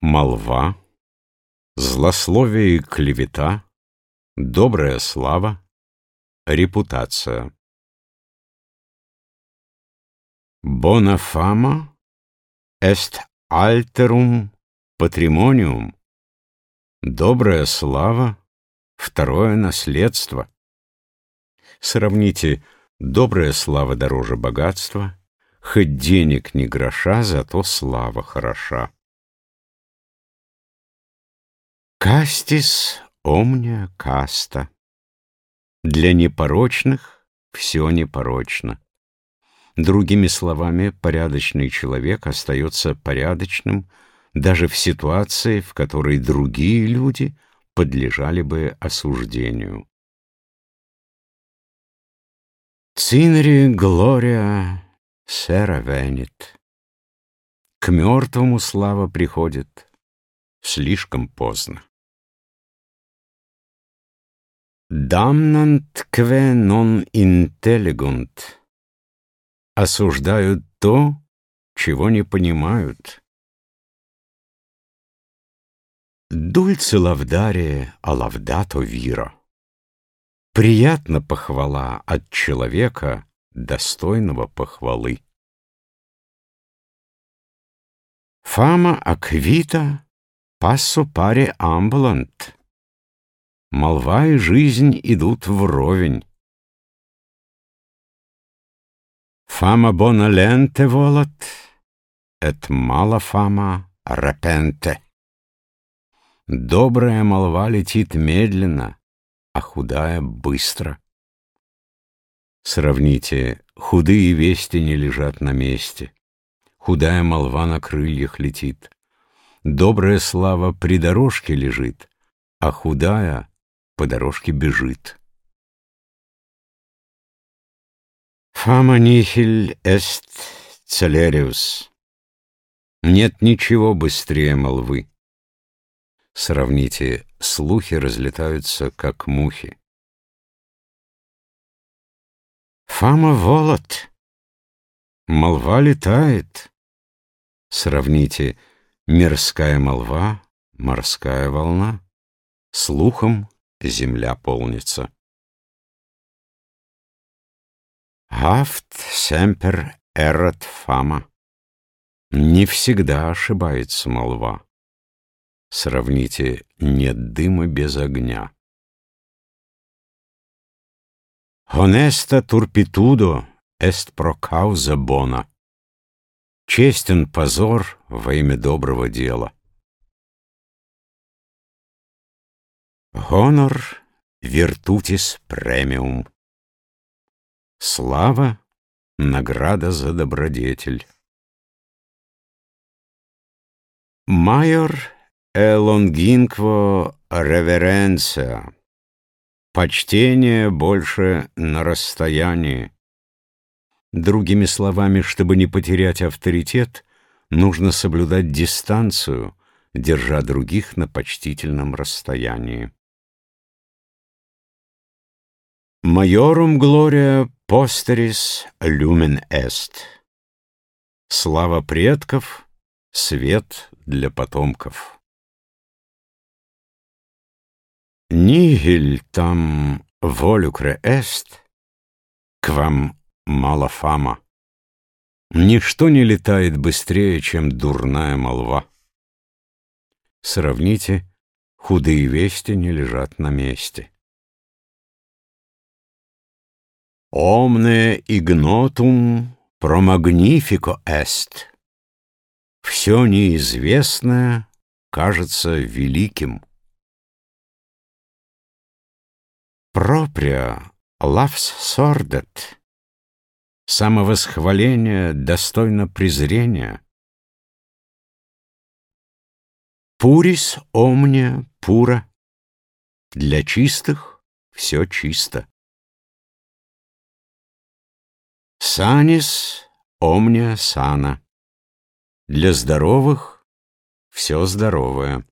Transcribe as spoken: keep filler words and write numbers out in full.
молва, злословие и клевета, добрая слава, репутация. Bona fama est alterum patrimonium. Добрая слава — второе наследство. Сравните: добрая слава дороже богатства, хоть денег ни гроша, зато слава хороша. Castis omnia casta. Для непорочных все непорочно. Другими словами, порядочный человек остается порядочным даже в ситуации, в которой другие люди подлежали бы осуждению. Cineri gloria sera venit. К мертвому слава приходит слишком поздно. Damnant que non intellegunt. Осуждают то, чего не понимают. Dulce laudare a laudato viro. Приятна похвала от человека, достойного похвалы. Fama acquita passo pari ambulant. Молва и жизнь идут вровень. Fama bona lente volat, et mala fama repente. Добрая молва летит медленно, а худая — быстро. Сравните: худые вести не лежат на месте, худая молва на крыльях летит. Добрая слава при дорожке лежит, а худая по дорожке бежит. Fama nihil est celerius. Нет ничего быстрее молвы. Сравните: слухи разлетаются, как мухи. Fama volat. Молва летает. Сравните: мирская молва, морская волна, слухом земля полнится. Haft semper erat fama. Не всегда ошибается молва. Сравните: нет дыма без огня. Honesta turpitudo est pro causa bona. Честен позор во имя доброго дела. Honor virtutis premium. Слава — награда за добродетель. Major e longinquo reverentia. Почтение больше на расстоянии. Другими словами, чтобы не потерять авторитет, нужно соблюдать дистанцию, держа других на почтительном расстоянии. Majorum gloria posteris lumen est. Слава предков — свет для потомков. Nihil tam volucre est, quam mala fama. Ничто не летает быстрее, чем дурная молва. Сравните: худые вести не лежат на месте. Omne ignotum pro magnifico est. Все неизвестное кажется великим. Propria lavs sordet. Самовосхваление достойно презрения. Puris omnia pura. Для чистых все чисто. Sanis omnia sana. Для здоровых все здоровое.